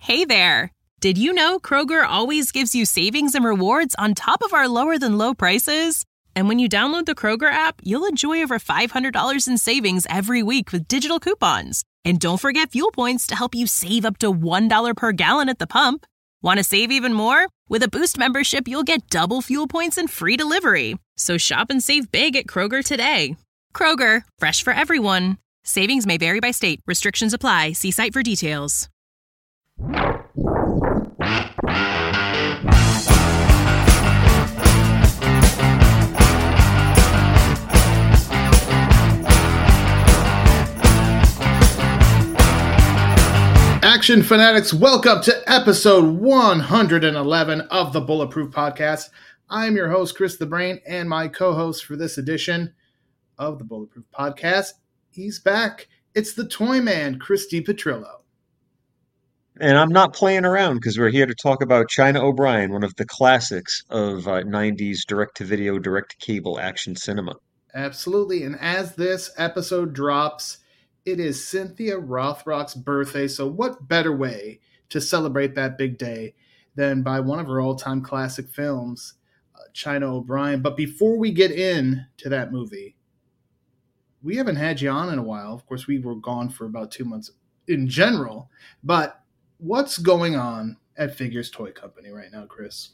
Hey there! Did you know Kroger always gives you savings and rewards on top of our lower-than-low prices? And when you download the Kroger app, you'll enjoy over $500 in savings every week with digital coupons. And don't forget fuel points to help you save up to $1 per gallon at the pump. Want to save even more? With a Boost membership, you'll get double fuel points and free delivery. So shop and save big at Kroger today. Kroger, fresh for everyone. Savings may vary by state. Restrictions apply. See site for details. Action fanatics, welcome to episode 111 of the Bulletproof Podcast. I'm your host, Chris the Brain, and my co-host for this edition of the Bulletproof Podcast. He's back. It's the Toy Man, Chris DiPetrillo. And I'm not playing around because we're here to talk about China O'Brien, one of the classics of 90s direct-to-video, direct-to-cable action cinema. Absolutely. And as this episode drops, it is Cynthia Rothrock's birthday. So what better way to celebrate that big day than by one of her all-time classic films, China O'Brien. But before we get into that movie, we haven't had you on in a while. Of course, we were gone for about 2 months in general. But what's going on at Figures Toy Company right now, Chris?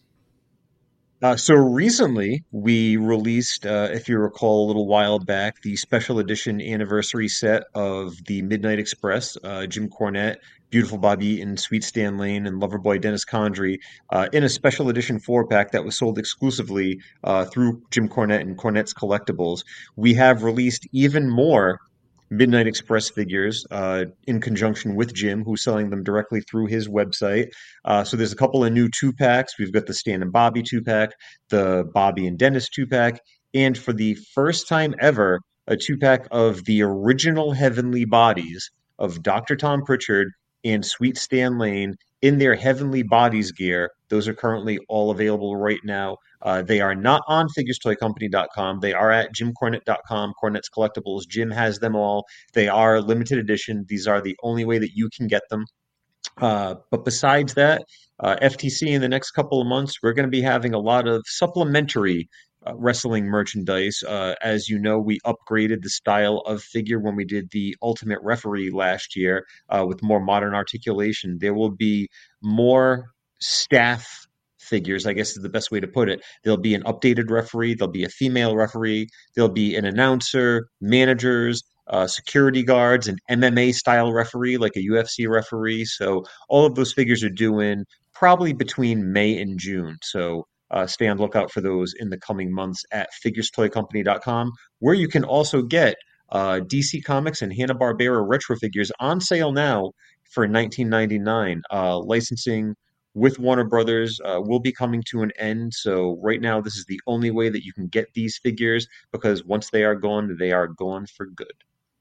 So recently, we released, if you recall, a little while back, the special edition anniversary set of the Midnight Express, Jim Cornette, Beautiful Bob Eaton, Sweet Stan Lane, and Loverboy Dennis Condrey, in a special edition 4-pack that was sold exclusively through Jim Cornette and Cornette's Collectibles. We have released even more Midnight Express figures in conjunction with Jim, who's selling them directly through his website. So there's a couple of new 2-packs. We've got the Stan and Bobby 2-pack, the Bobby and Dennis 2-pack, and for the first time ever, a 2-pack of the original Heavenly Bodies of Dr. Tom Pritchard and Sweet Stan Lane in their Heavenly Bodies gear. Those are currently all available right now. They are not on FiguresToyCompany.com. They are at JimCornette.com, Cornette's Collectibles. Jim has them all. They are limited edition. These are the only way that you can get them. But besides that, FTC in the next couple of months, we're going to be having a lot of supplementary wrestling merchandise. As you know, we upgraded the style of figure when we did the Ultimate Referee last year with more modern articulation. There will be more staff figures, I guess is the best way to put it. There'll be an updated referee, there'll be a female referee, there'll be an announcer, managers, security guards, an MMA style referee like a UFC referee. So all of those figures are due in probably between May and June. So stay on lookout for those in the coming months at FiguresToyCompany.com, where you can also get DC Comics and Hanna-Barbera retro figures on sale now for $19.99. Licensing with Warner Brothers will be coming to an end. So right now, this is the only way that you can get these figures, because once they are gone for good.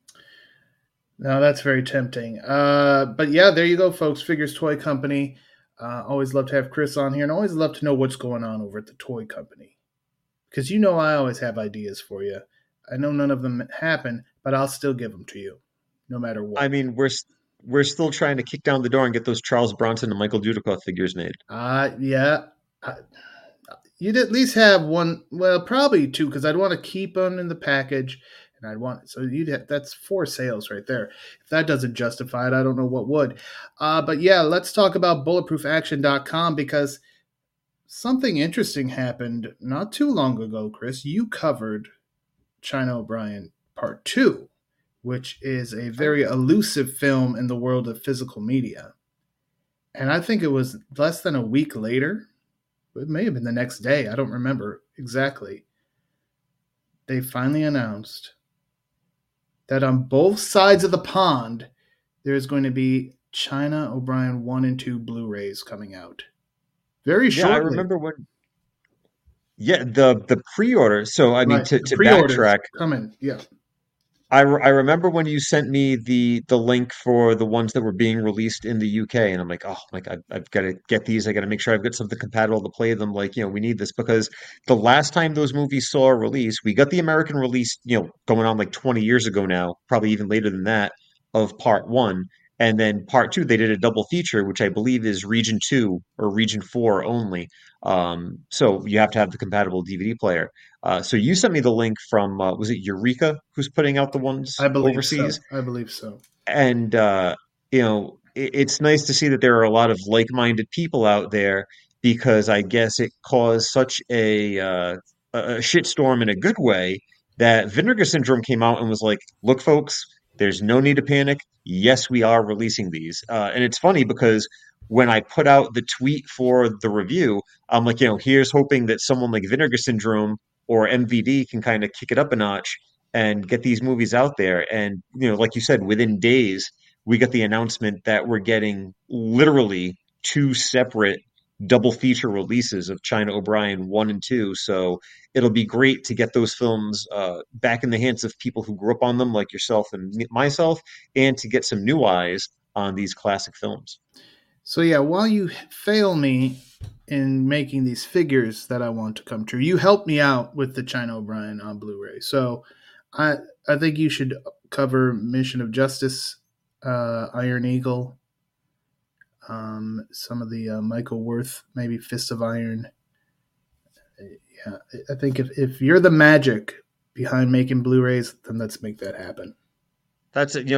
Now that's very tempting. But yeah, there you go, folks. Figures Toy Company. Always love to have Chris on here, and always love to know what's going on over at the toy company. Because I always have ideas for you. I know none of them happen, but I'll still give them to you, no matter what. I mean, we're still trying to kick down the door and get those Charles Bronson and Michael Dudikoff figures made. Yeah. You'd at least have one, well, probably two, because I'd want to keep them in the package. And I'd want, so that's 4 sales right there. If that doesn't justify it, I don't know what would. But yeah, let's talk about BulletproofAction.com, because something interesting happened not too long ago, Chris. You covered China O'Brien Part 2, which is a very elusive film in the world of physical media. And I think it was less than a week later. It may have been the next day. I don't remember exactly. They finally announced that on both sides of the pond, there's going to be China O'Brien 1 and 2 Blu-rays coming out. Very shortly. Yeah, I remember when. Yeah, the pre-order. So I mean, Right. to Pre-orders backtrack, coming. Yeah. I remember when you sent me the link for the ones that were being released in the UK, and I'm like, oh, I've got to get these. I got to make sure I've got something compatible to play them. Like, we need this, because the last time those movies saw a release, we got the American release, going on like 20 years ago now, probably even later than that, of Part 1. And then part two, they did a double feature, which I believe is region two or region four only. So you have to have the compatible DVD player. So you sent me the link from, was it Eureka who's putting out the I ones believe overseas? so. I believe so. And it's nice to see that there are a lot of like-minded people out there because I guess it caused such a shitstorm in a good way that Vinegar Syndrome came out and was like, "Look, folks, there's no need to panic. Yes, we are releasing these." And it's funny because when I put out the tweet for the review, I'm like, here's hoping that someone like Vinegar Syndrome or MVD can kind of kick it up a notch and get these movies out there. And, like you said, within days, we got the announcement that we're getting literally two separate double feature releases of China O'Brien 1 and 2. So it'll be great to get those films back in the hands of people who grew up on them, like yourself and myself, and to get some new eyes on these classic films. So yeah, while you fail me in making these figures that I want to come true, you helped me out with the China O'Brien on Blu-ray. So I I think you should cover Mission of Justice, Iron Eagle, some of the Michael Worth, maybe Fist of Iron. Yeah, I think if you're the magic behind making Blu-rays, then let's make that happen. That's it.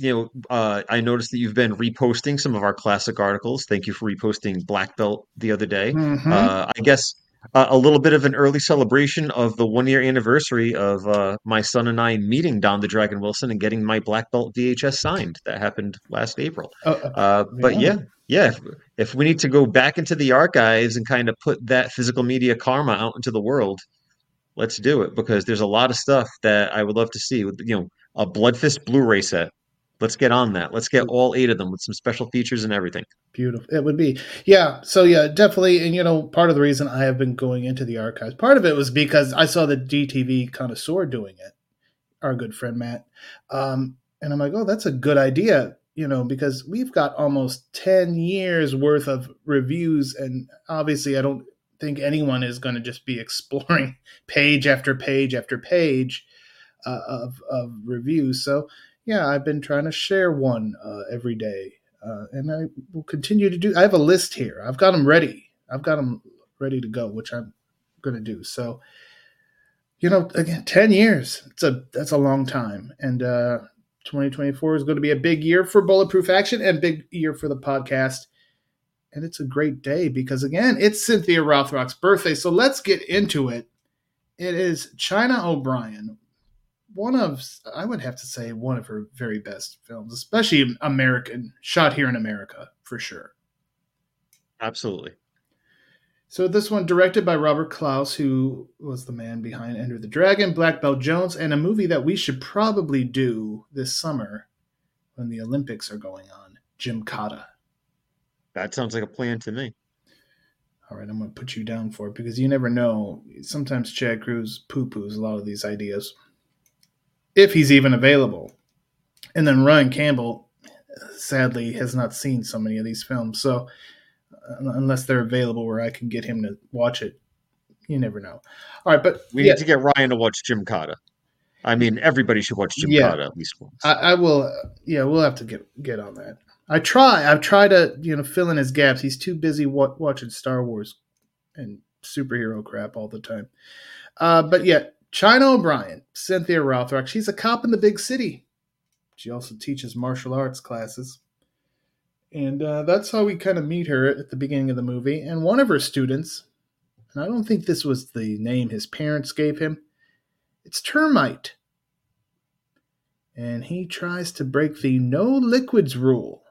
I noticed that you've been reposting some of our classic articles. Thank you for reposting Black Belt the other day. Mm-hmm. I guess a little bit of an early celebration of the 1 year anniversary of my son and I meeting Don the Dragon Wilson and getting my Black Belt VHS signed. That happened last April. But Yeah, yeah, if we need to go back into the archives and kind of put that physical media karma out into the world, let's do it because there's a lot of stuff that I would love to see with a Bloodfist Blu-ray set. Let's get on that. Let's get all 8 of them with some special features and everything. beautiful. It would be. Yeah. So yeah, definitely. And part of the reason I have been going into the archives, part of it was because I saw the DTV connoisseur doing it, our good friend Matt. And I'm like, oh, that's a good idea, because we've got almost 10 years worth of reviews. And obviously, I don't think anyone is going to just be exploring page after page after page of reviews. So, yeah, I've been trying to share one every day. And I will continue to do. I have a list here. I've got them ready. I've got them ready to go, which I'm going to do. So, again, 10 years. That's a long time. And 2024 is going to be a big year for Bulletproof Action and big year for the podcast. And it's a great day because, again, it's Cynthia Rothrock's birthday. So let's get into it. It is China O'Brien, I would have to say, one of her very best films, especially American, shot here in America, for sure. Absolutely. So this one directed by Robert Klaus, who was the man behind Enter the Dragon, Black Belt Jones, and a movie that we should probably do this summer when the Olympics are going on, Gymkata. That sounds like a plan to me. All right, I'm going to put you down for it because you never know. Sometimes Chad Cruz poo-poos a lot of these ideas, if he's even available. And then Ryan Campbell, sadly, has not seen so many of these films. So unless they're available where I can get him to watch it, you never know. All right, but we need to get Ryan to watch Gymkata. I mean, everybody should watch Gymkata at least once. I will. Yeah, we'll have to get on that. I've tried to fill in his gaps. He's too busy watching Star Wars and superhero crap all the time. But yeah, China O'Brien, Cynthia Rothrock. She's a cop in the big city. She also teaches martial arts classes. And that's how we kind of meet her at the beginning of the movie. And one of her students, and I don't think this was the name his parents gave him, it's Termite. And he tries to break the no liquids rule.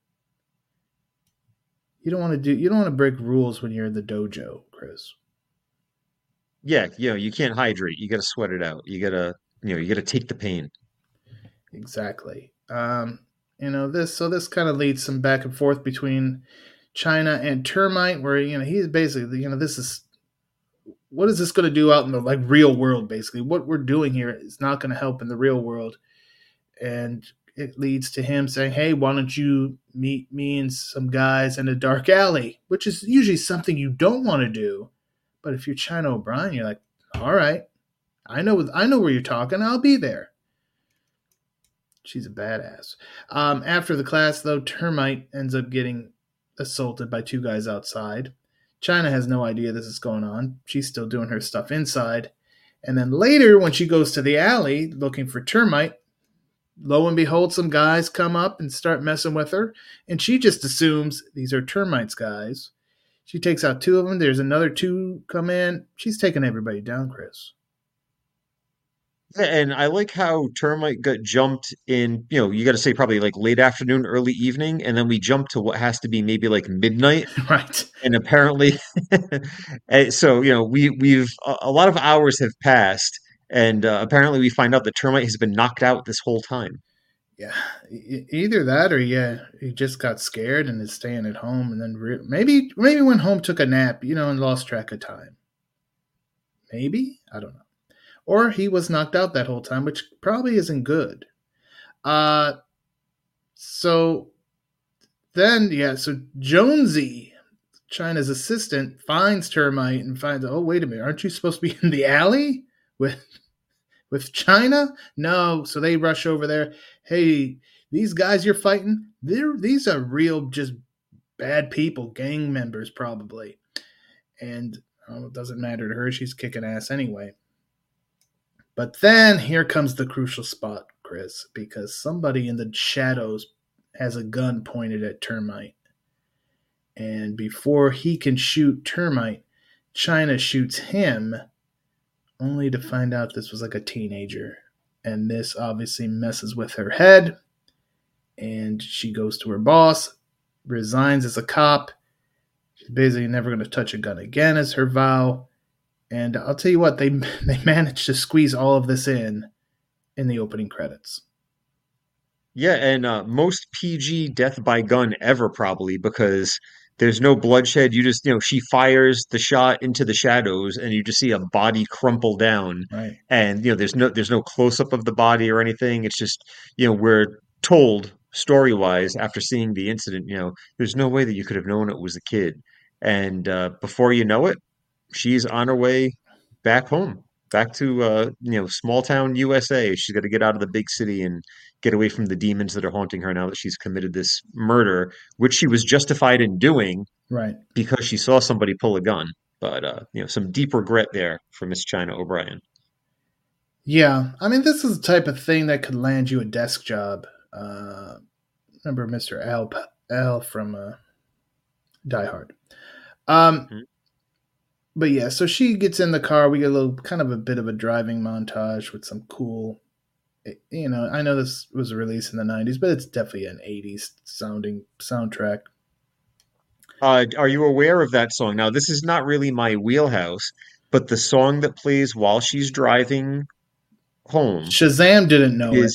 You don't want to break rules when you're in the dojo, Chris. Yeah, you can't hydrate. You got to sweat it out. You got to take the pain. Exactly. This kind of leads some back and forth between China and Termite, where he's basically this is what is this going to do out in the real world? Basically, what we're doing here is not going to help in the real world, and it leads to him saying, "Hey, why don't you meet me and some guys in a dark alley?" Which is usually something you don't want to do, but if you're China O'Brien, you're like, "All right, I know where you're talking. I'll be there." She's a badass. After the class, though, Termite ends up getting assaulted by two guys outside. China has no idea this is going on. She's still doing her stuff inside. And then later, when she goes to the alley looking for Termite, lo and behold, some guys come up and start messing with her. And she just assumes these are Termite's guys. She takes out two of them. There's another two come in. She's taking everybody down, Chris. Yeah, and I like how Termite got jumped in, you got to say probably like late afternoon, early evening, and then we jump to what has to be maybe like midnight. Right. And apparently, so we've a lot of hours have passed, and apparently we find out that Termite has been knocked out this whole time. Yeah, either that or he just got scared and is staying at home, and then maybe went home, took a nap, and lost track of time. Maybe, I don't know. Or he was knocked out that whole time, which probably isn't good. So Jonesy, China's assistant, finds Termite and finds, oh, wait a minute, aren't you supposed to be in the alley with China? No, so they rush over there. Hey, these guys you're fighting, these are real just bad people, gang members probably. And it doesn't matter to her. She's kicking ass anyway. But then here comes the crucial spot, Chris, because somebody in the shadows has a gun pointed at Termite. And before he can shoot Termite, China shoots him, only to find out this was like a teenager. And this obviously messes with her head. And she goes to her boss, resigns as a cop. She's basically never going to touch a gun again as her vow. And I'll tell you what, they managed to squeeze all of this in the opening credits. Yeah, and most PG death by gun ever probably because there's no bloodshed. You just, she fires the shot into the shadows and you just see a body crumple down. Right. And, there's no close up of the body or anything. It's just, we're told story-wise after seeing the incident, there's no way that you could have known it was a kid. And before you know it, she's on her way back home, back to small town USA. She's got to get out of the big city and get away from the demons that are haunting her now that she's committed this murder, which she was justified in doing, right? Because she saw somebody pull a gun. But some deep regret there for Miss China O'Brien. Yeah, I mean, this is the type of thing that could land you a desk job. Remember Mr. Al from Die Hard. Mm-hmm. But yeah, so she gets in the car. We get a bit of a driving montage with some cool, I know this was released in the 90s, but it's definitely an 80s sounding soundtrack. Are you aware of that song? Now, this is not really my wheelhouse, but the song that plays while she's driving home. Shazam didn't know it.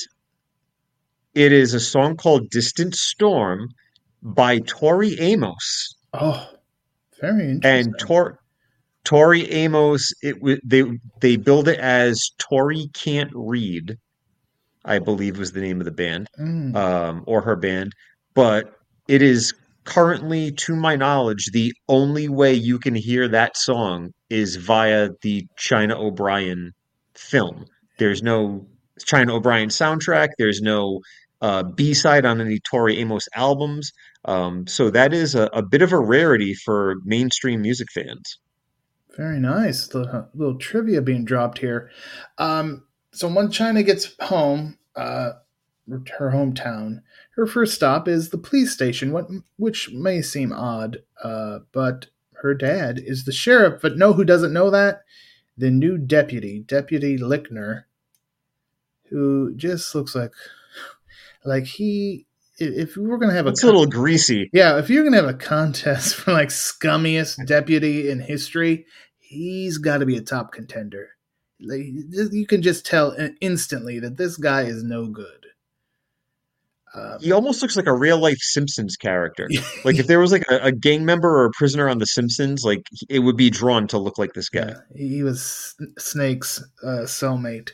It is a song called Distant Storm by Tori Amos. Oh, very interesting. And Tori Amos, they billed it as Tori Can't Read, I believe was the name of the band, or her band. But it is currently, to my knowledge, the only way you can hear that song is via the China O'Brien film. There's no China O'Brien soundtrack. There's no B-side on any Tori Amos albums. So that is a bit of a rarity for mainstream music fans. Very nice. Little trivia being dropped here. So when China gets home, her hometown, her first stop is the police station, which may seem odd, but her dad is the sheriff. But know who doesn't know that? The new Deputy Lickner, who just looks like he... If we were going to have it's a little greasy. Yeah, if you're going to have a contest for like scummiest deputy in history, he's got to be a top contender. Like, you can just tell instantly that this guy is no good. He almost looks like a real life Simpsons character. Like if there was like a gang member or a prisoner on The Simpsons, like it would be drawn to look like this guy. Yeah, he was Snake's cellmate.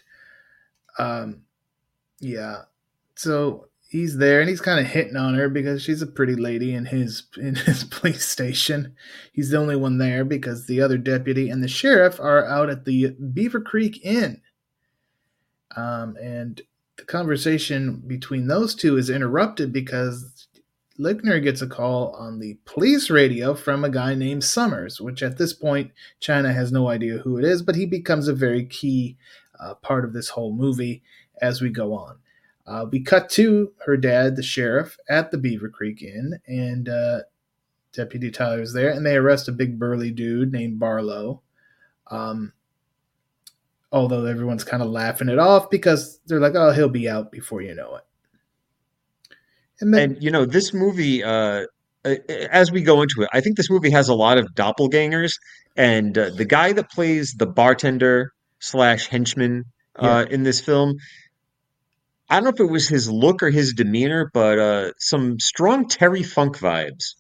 Yeah, so he's there and he's kind of hitting on her because she's a pretty lady in his police station. He's the only one there because the other deputy and the sheriff are out at the Beaver Creek Inn. And the conversation between those two is interrupted because Lickner gets a call on the police radio from a guy named Summers, which at this point China has no idea who it is, but he becomes a very key part of this whole movie as we go on. We cut to her dad, the sheriff, at the Beaver Creek Inn, and Deputy Tyler's there, and they arrest a big burly dude named Barlow. Um, Although everyone's kind of laughing it off because they're like, "Oh, he'll be out before you know it." And then, And this movie, as we go into it, I think this movie has a lot of doppelgangers, and the guy that plays the bartender slash henchman yeah, in this film, I don't know if it was his look or his demeanor, but some strong Terry Funk vibes.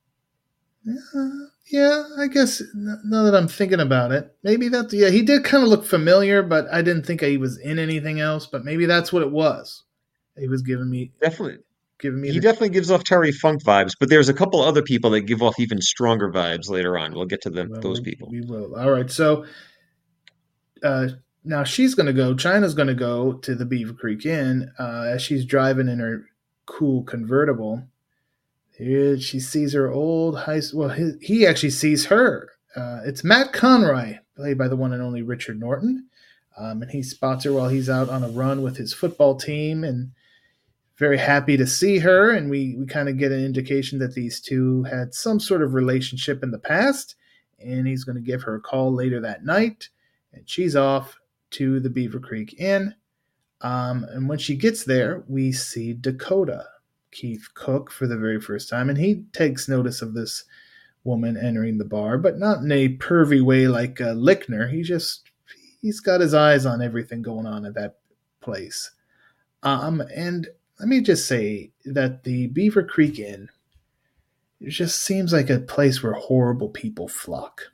yeah, I guess now that I'm thinking about it, maybe that. Yeah, he did kind of look familiar, but I didn't think he was in anything else. But maybe that's what it was. He was Definitely, giving me he the. definitely gives off Terry Funk vibes, but there's a couple other people that give off even stronger vibes later on. We'll get to them, Well, those people. we will. All right, so uh, now she's going to go. China's going to go to the Beaver Creek Inn as she's driving in her cool convertible. Here she sees her old high school. Well, he actually sees her. It's Matt Conroy, played by the one and only Richard Norton. And he spots her while he's out on a run with his football team and very happy to see her. And we kind of get an indication that these two had some sort of relationship in the past. And he's going to give her a call later that night. And she's off to the Beaver Creek Inn. And when she gets there, we see Dakota, Keith Cook, for the very first time. And he takes notice of this woman entering the bar, but not in a pervy way like Lickner. He's got his eyes on everything going on at that place. And let me just say that the Beaver Creek Inn, it just seems like a place where horrible people flock.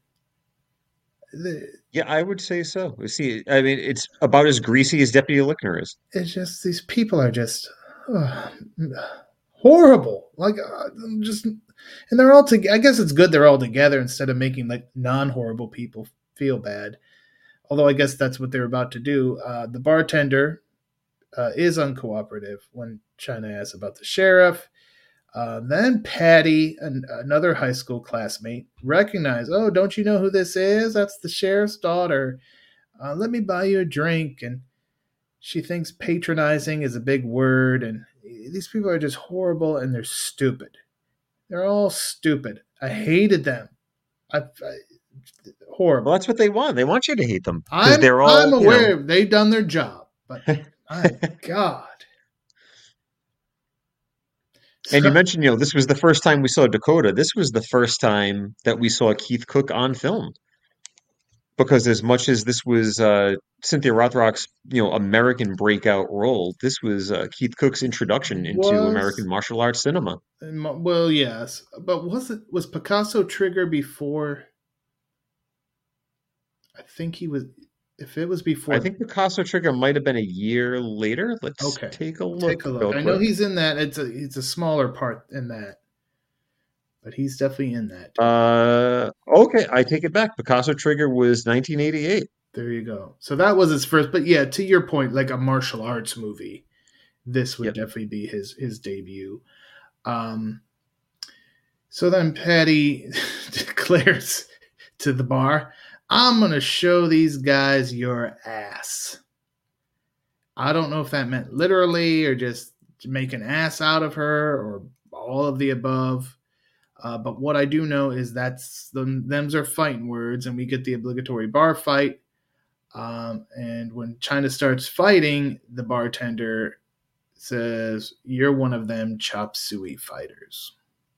Yeah, I would say so. See, I mean, it's about as greasy as Deputy Lickner is. It's just these people are just uh, horrible. Like just, and they're all together. I guess it's good they're all together instead of making like non-horrible people feel bad. Although I guess that's what they're about to do. The bartender is uncooperative when China asks about the sheriff. Then Patty, another high school classmate, recognized, "Oh, don't you know who this is? That's the sheriff's daughter. Let me buy you a drink." And she thinks patronizing is a big word, and these people are just horrible and they're stupid. They're all stupid. I hated them. Well, Horrible. that's what they want. They want you to hate them because they're I'm all, aware they've done their job, but my God. And you So, mentioned, this was the first time we saw Dakota. This was the first time that we saw Keith Cook on film. Because as much as this was Cynthia Rothrock's, American breakout role, this was Keith Cook's introduction into American was martial arts cinema. well, yes, but was Picasso Trigger before? I think he was. If it was I before, think Picasso Trigger might have been a year later. Let's okay, take a take look a look. real I know quick. he's in that. It's a smaller part in that, but he's definitely in that. Okay, I take it back. Picasso Trigger was 1988. There you go. So that was his first. But yeah, to your point, like a martial arts movie, this would Yep. definitely be his debut. Um, so then Patty declares to the bar, "I'm gonna show these guys your ass." I don't know if that meant literally or just to make an ass out of her or all of the above. But what I do know is them's are fighting words, and we get the obligatory bar fight. And when China starts fighting, the bartender says, "You're one of them chop suey fighters."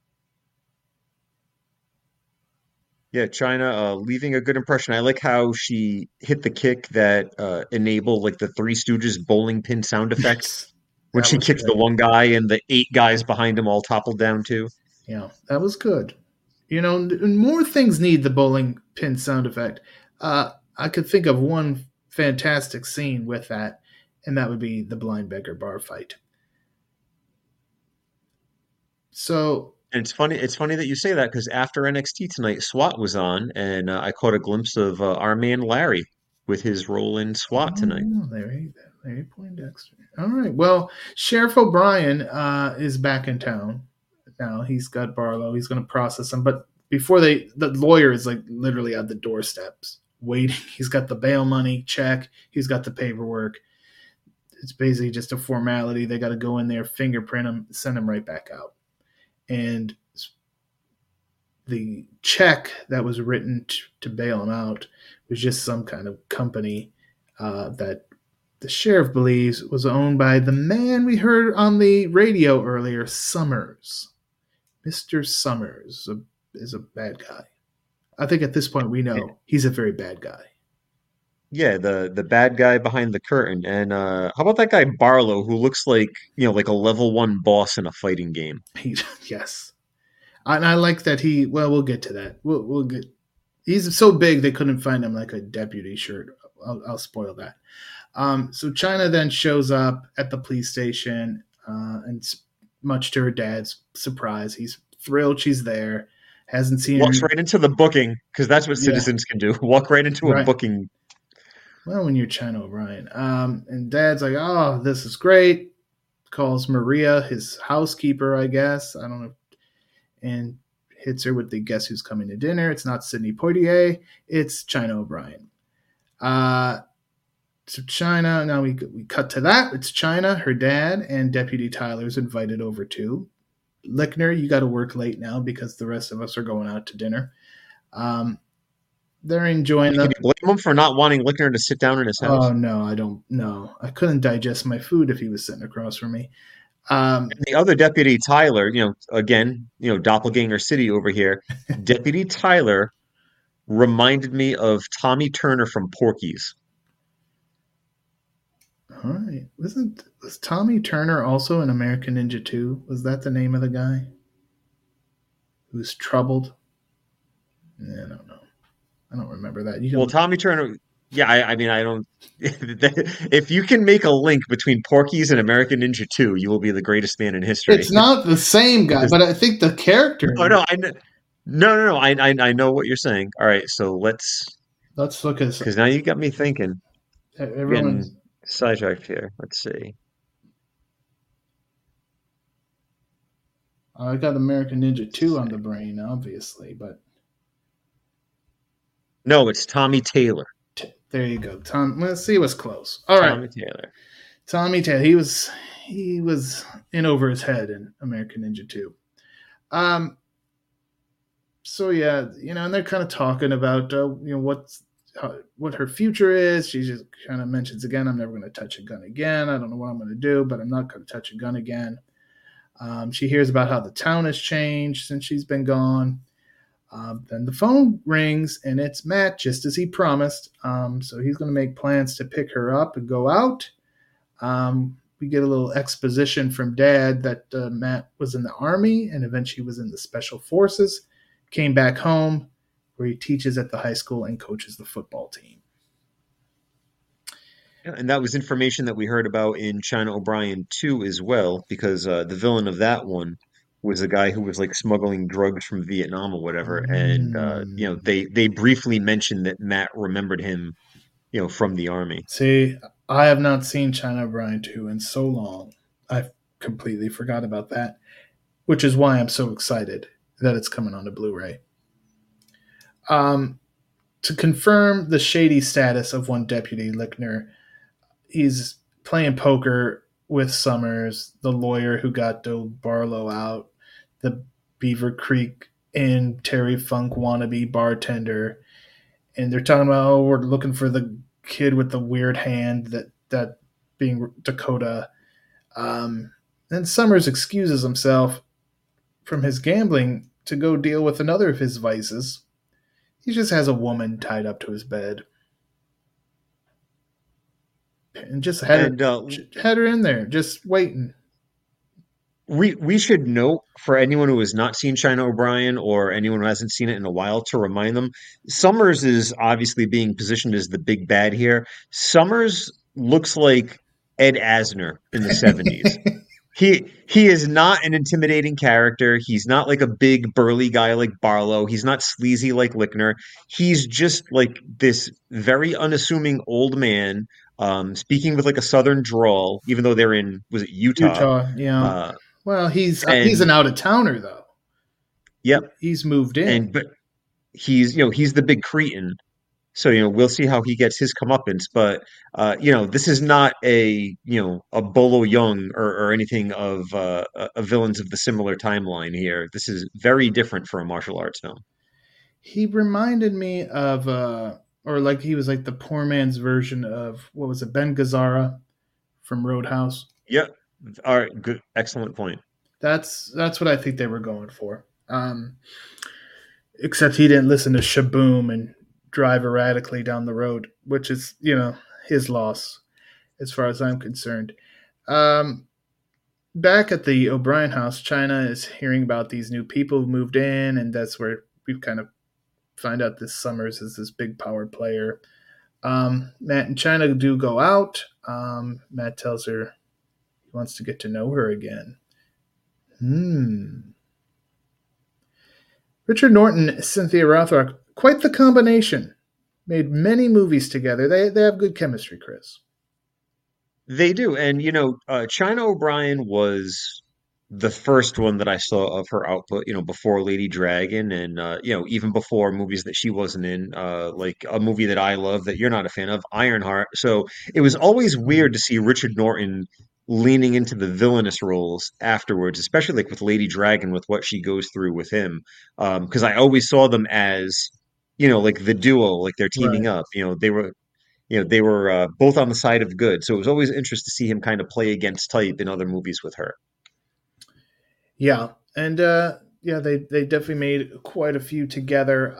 Yeah, China leaving a good impression. I like how she hit the kick that enabled like the Three Stooges bowling pin sound effect Yes, when that she was kicked the great. one guy and the eight guys behind him all toppled down too. Yeah, that was good. More things need the bowling pin sound effect. I could think of one fantastic scene with that, and that would be the blind beggar bar fight. So, And it's funny that you say that because after NXT tonight, SWAT was on, and I caught a glimpse of our man Larry with his role in SWAT tonight. oh, there you go. Lady Poindexter. All right. Well, Sheriff O'Brien is back in town now. He's got Barlow. He's going to process him, but before the lawyer is like literally at the doorsteps waiting. He's got the bail money check. He's got the paperwork. It's basically just a formality. They got to go in there, fingerprint him, send him right back out. And the check that was written to bail him out was just some kind of company that the sheriff believes was owned by the man we heard on the radio earlier, Summers. Mr. Summers is a bad guy. I think at this point we know he's a very bad guy. Yeah, the bad guy behind the curtain. And how about that guy Barlow, who looks like, like a level 1 boss in a fighting game? Yes. And I like that we'll get to that. We'll get. He's so big they couldn't find him like a deputy shirt. I'll spoil that. So China then shows up at the police station, and much to her dad's surprise, he's thrilled she's there. Hasn't seen Walks her. right into the booking, because that's what citizens can do. Walk right into a booking. Well, when you're China O'Brien. And dad's like, oh, this is great. Calls Maria, his housekeeper, I guess. I don't know. And hits her with the guess who's coming to dinner. It's not Sidney Poitier. It's China O'Brien. So China, now we cut to that. It's China, her dad, and Deputy Tyler's invited over too. Lickner, you got to work late now because the rest of us are going out to dinner. They're enjoying Can you blame him for not wanting Lickner to sit down in his house? Oh, no, I don't know. I couldn't digest my food if he was sitting across from me. The other Deputy Tyler, again, Doppelganger City over here. Deputy Tyler reminded me of Tommy Turner from Porky's. All right. Was Tommy Turner also in American Ninja 2? Was that the name of the guy who's troubled? I don't know. I don't remember that. Well, Tommy Turner, yeah, I mean, I don't. If you can make a link between Porky's and American Ninja 2, you will be the greatest man in history. It's not the same guy, but I think the character. Oh no, no. I know what you're saying. All right, so let's look at this because now you got me thinking. Everyone's getting sidetracked here. Let's see. I got American Ninja 2 on the brain, obviously, but no, it's Tommy Taylor. There you go, Tom. Let's see what's close. All right, Tommy Taylor. He was in over his head in American Ninja 2. So yeah, and they're kind of talking about what her future is. She just kind of mentions again, I'm never going to touch a gun again. I don't know what I'm going to do, but I'm not going to touch a gun again. She hears about how the town has changed since she's been gone. Then the phone rings, and it's Matt, just as he promised. So he's going to make plans to pick her up and go out. We get a little exposition from Dad that Matt was in the Army and eventually was in the Special Forces, came back home, where he teaches at the high school and coaches the football team. Yeah, and that was information that we heard about in China O'Brien 2 as well, because the villain of that one was a guy who was like smuggling drugs from Vietnam or whatever, and they briefly mentioned that Matt remembered him, from the Army. See, I have not seen China O'Brien 2 in so long. I completely forgot about that, which is why I'm so excited that it's coming on to Blu-ray. To confirm the shady status of one Deputy Lickner, he's playing poker with Summers, the lawyer who got Doe Barlow out, the Beaver Creek Inn Terry Funk wannabe bartender, and they're talking about, we're looking for the kid with the weird hand, that being Dakota. Then Summers excuses himself from his gambling to go deal with another of his vices. He just has a woman tied up to his bed. And just had her in there, just waiting. We should note, for anyone who has not seen China O'Brien or anyone who hasn't seen it in a while, to remind them, Summers is obviously being positioned as the big bad here. Summers looks like Ed Asner in the 70s. He is not an intimidating character. He's not like a big burly guy like Barlow. He's not sleazy like Lickner. He's just like this very unassuming old man speaking with like a southern drawl, even though they're in, was it Utah? Utah, yeah. Uh, Well, he's and an out of towner though. yep, He's moved in. and but he's the big Cretan. So, we'll see how he gets his comeuppance, but this is not a Bolo Young or anything of a villains of the similar timeline here. This is very different for a martial arts film. He reminded me of or like he was like the poor man's version of what was it, Ben Gazzara from Roadhouse. Yep. All right, good, excellent point. That's what I think they were going for. Except he didn't listen to Shaboom and drive erratically down the road, which is, his loss as far as I'm concerned. Um, Back at the O'Brien house, China is hearing about these new people who moved in, and that's where we kind of find out this Summers is this big power player. Matt and China do go out. Matt tells her he wants to get to know her again. Richard Norton, Cynthia Rothrock, quite the combination. Made many movies together. They have good chemistry, Chris. They do, and China O'Brien was the first one that I saw of her output, before Lady Dragon, and even before movies that she wasn't in, like a movie that I love that you're not a fan of, Ironheart. So it was always weird to see Richard Norton leaning into the villainous roles afterwards, especially like with Lady Dragon, with what she goes through with him. Because I always saw them as, like the duo, like they're teaming Right. up. They were both on the side of good. So it was always interesting to see him kind of play against type in other movies with her. Yeah, and yeah, they definitely made quite a few together.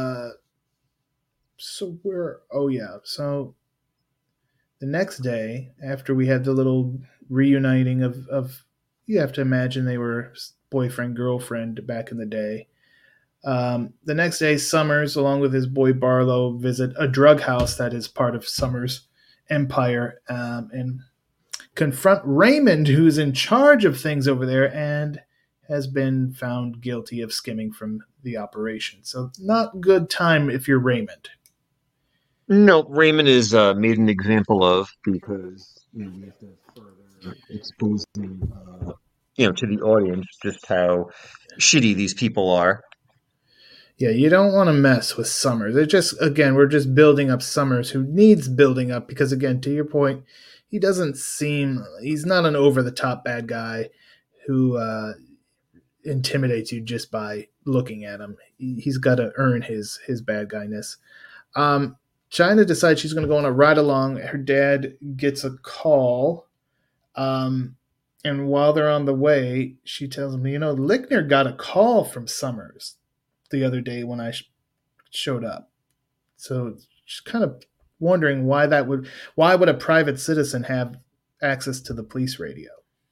So we're oh yeah, so the next day after we had the little reuniting of you have to imagine they were boyfriend girlfriend back in the day. The next day, Summers, along with his boy Barlow, visit a drug house that is part of Summers' empire, and confront Raymond, who's in charge of things over there and has been found guilty of skimming from the operation. So, not good time if you're Raymond. No, Raymond is made an example of because we have to further expose them, to the audience just how shitty these people are. Yeah, you don't want to mess with Summers. It just, again, we're just building up Summers, who needs building up because, again, to your point, he's not an over the top bad guy who intimidates you just by looking at him. He's got to earn his bad guyness. China decides she's going to go on a ride along. Her dad gets a call. And while they're on the way, she tells him, Lickner got a call from Summers the other day when I showed up. So she's kind of wondering why would a private citizen have access to the police radio?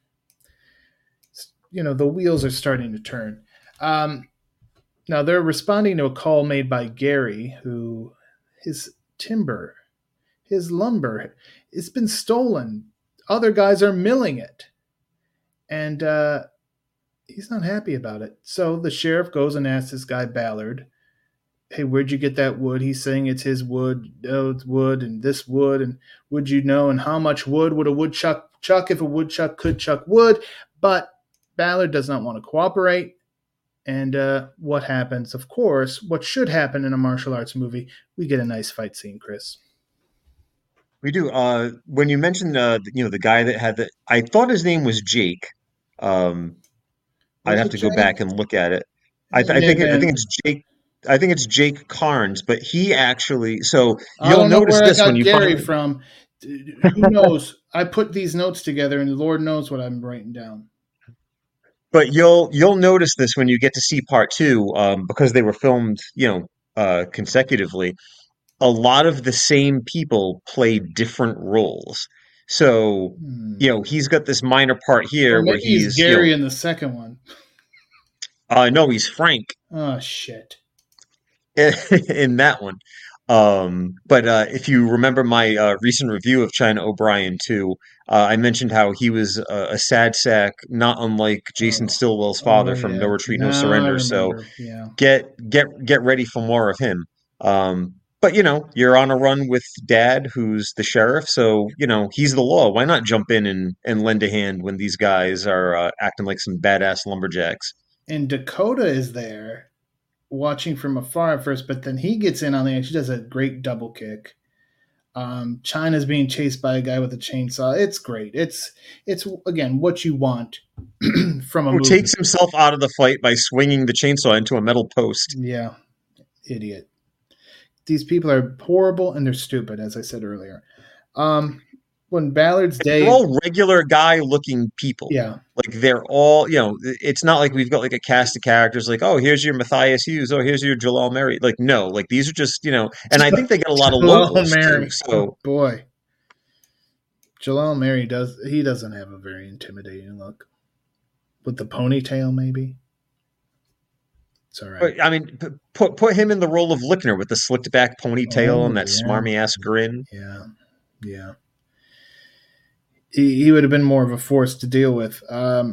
The wheels are starting to turn. Now they're responding to a call made by Gary, who his lumber, it's been stolen. Other guys are milling it. And he's not happy about it. So the sheriff goes and asks this guy Ballard, hey, where'd you get that wood? He's saying it's his wood. Oh, it's wood and this wood. And would you know? And how much wood would a woodchuck chuck if a woodchuck could chuck wood? But Ballard does not want to cooperate. And what happens? Of course, what should happen in a martial arts movie, we get a nice fight scene, Chris. We do. When you mentioned, the guy that had I thought his name was Jake. I'd have to go back and look at it. I think it's Jake. I think it's Jake Carnes, but he actually. So you'll notice this when you Gary from. Who knows? I put these notes together, and the Lord knows what I'm writing down. But you'll notice this when you get to see part two, because they were filmed, consecutively. A lot of the same people play different roles. So, he's got this minor part here where he's Gary in the second one. No, he's Frank. Oh shit. In that one. But if you remember my recent review of China O'Brien too, I mentioned how he was a sad sack, not unlike Jason Stillwell's father from No Retreat, No Surrender. So yeah. get ready for more of him. But you're on a run with Dad, who's the sheriff, so he's the law. Why not jump in and lend a hand when these guys are acting like some badass lumberjacks? And Dakota is there watching from afar at first, but then he gets in on the action. She does a great double kick. China's being chased by a guy with a chainsaw. It's great. It's again what you want from a Who movie. takes himself out of the fight by swinging the chainsaw into a metal post. Yeah, idiot. These people are horrible and they're stupid, as I said earlier. When Ballard's They're day, all regular guy looking people. yeah, Like they're all, it's not like we've got like a cast of characters like, oh, here's your Matthias Hughes, oh, here's your Jalal Mary. Like, no, like these are just, and I think they get a lot of Jalal locals too. Mary. So Boy, Jalal Mary doesn't have a very intimidating look with the ponytail, maybe. It's all right. but I mean, put him in the role of Lickner with the slicked back ponytail Oh and that yeah, smarmy ass grin. yeah, yeah. He would have been more of a force to deal with.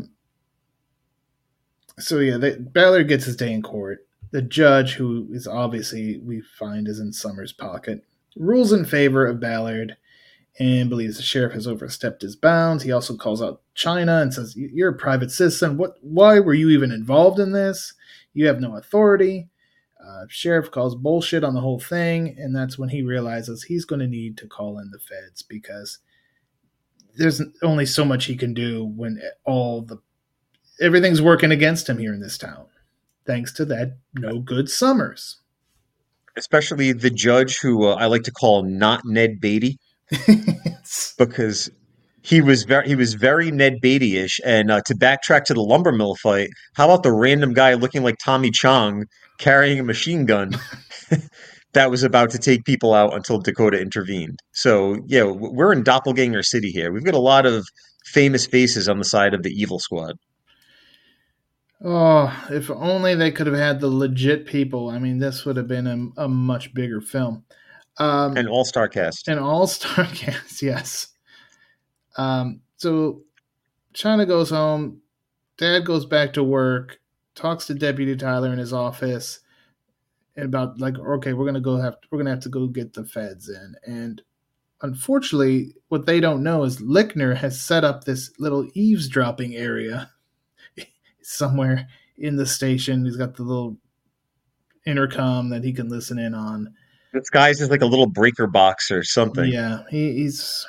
So yeah, Ballard gets his day in court. The judge, who is obviously we find is in Summers' pocket, rules in favor of Ballard and believes the sheriff has overstepped his bounds. He also calls out China and says, "You're a private citizen. Why were you even involved in this? You have no authority." Sheriff calls bullshit on the whole thing, and that's when he realizes he's going to need to call in the feds because there's only so much he can do when everything's working against him here in this town, thanks to that no good Summers. Especially the judge who I like to call not Ned Beatty, because he was very Ned Beatty-ish. And to backtrack to the lumber mill fight, how about the random guy looking like Tommy Chong carrying a machine gun that was about to take people out until Dakota intervened? So yeah, we're in Doppelganger City here. We've got a lot of famous faces on the side of the evil squad. Oh, if only they could have had the legit people. I mean, this would have been a much bigger film. An all-star cast. An all-star cast, yes. So China goes home. Dad goes back to work. Talks to Deputy Tyler in his office about like, okay, we're gonna have to go get the feds in. And unfortunately, what they don't know is Lickner has set up this little eavesdropping area somewhere in the station. He's got the little intercom that he can listen in on. This guy's just like a little breaker box or something. Yeah, he's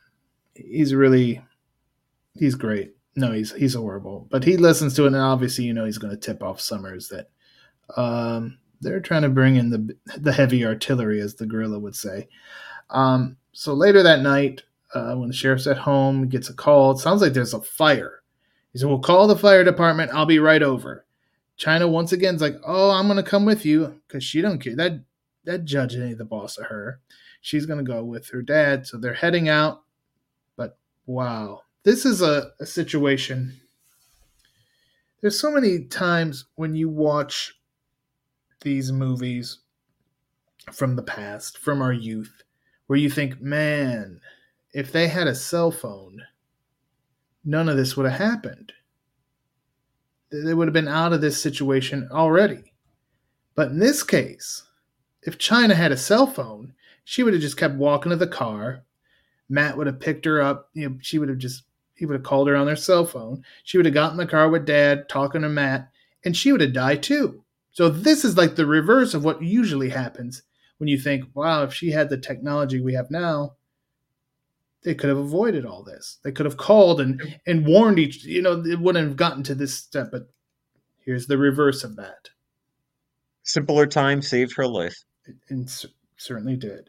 great. No, he's horrible. But he listens to it, and obviously, he's going to tip off Summers that they're trying to bring in the heavy artillery, as the gorilla would say. So later that night, when the sheriff's at home, he gets a call. It sounds like there's a fire. He said, "We'll call the fire department. I'll be right over." China once again is like, "Oh, I'm going to come with you," because she don't care. That judge ain't the boss of her. She's going to go with her dad. So they're heading out. But wow, this is a situation. There's so many times when you watch these movies from the past, from our youth, where you think, man, if they had a cell phone, none of this would have happened. They would have been out of this situation already. But in this case, if China had a cell phone, she would have just kept walking to the car. Matt would have picked her up. He would have called her on their cell phone. She would have gotten in the car with Dad, talking to Matt, and she would have died too. So this is like the reverse of what usually happens when you think, wow, if she had the technology we have now, they could have avoided all this. They could have called and warned each, it wouldn't have gotten to this step, but here's the reverse of that. Simpler time saved her life. And certainly did.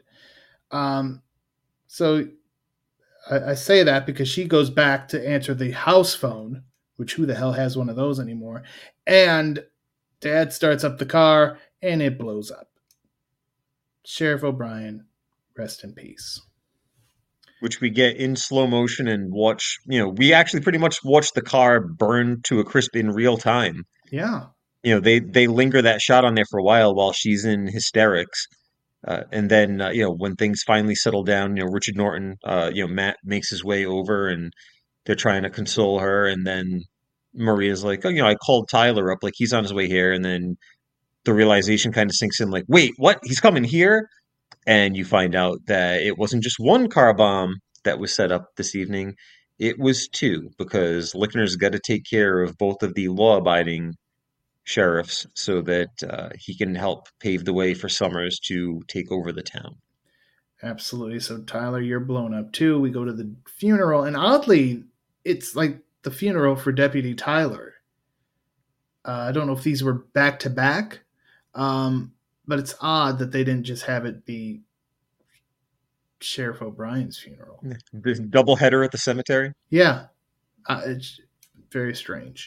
So I say that because she goes back to answer the house phone, which who the hell has one of those anymore? And Dad starts up the car and it blows up. Sheriff O'Brien, rest in peace. Which we get in slow motion and watch. We actually pretty much watch the car burn to a crisp in real time. Yeah. They linger that shot on there for a while she's in hysterics. And then, when things finally settle down, Richard Norton, Matt makes his way over and they're trying to console her. And then Maria's like, oh, I called Tyler up, like he's on his way here. And then the realization kind of sinks in like, wait, what? He's coming here? And you find out that it wasn't just one car bomb that was set up this evening, it was two, because Lickner's got to take care of both of the law-abiding sheriffs so that he can help pave the way for Summers to take over the town. Absolutely. So Tyler, you're blown up too. We go to the funeral, and oddly, it's like the funeral for Deputy Tyler. I don't know if these were back to back, but it's odd that they didn't just have it be Sheriff O'Brien's funeral. The double header at the cemetery. Yeah, it's very strange.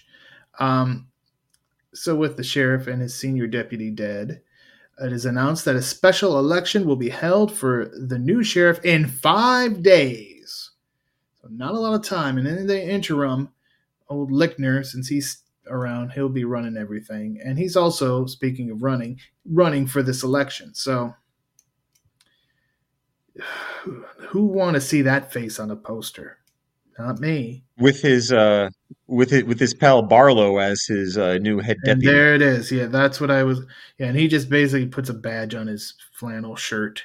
So with the sheriff and his senior deputy dead, it is announced that a special election will be held for the new sheriff in 5 days. So not a lot of time. And in the interim, old Lickner, since he's around, he'll be running everything. And he's also, speaking of running for this election. So who want to see that face on a poster? Not me. With his pal Barlow as his new head And deputy. there it is. Yeah, that's what I was. Yeah, and he just basically puts a badge on his flannel shirt.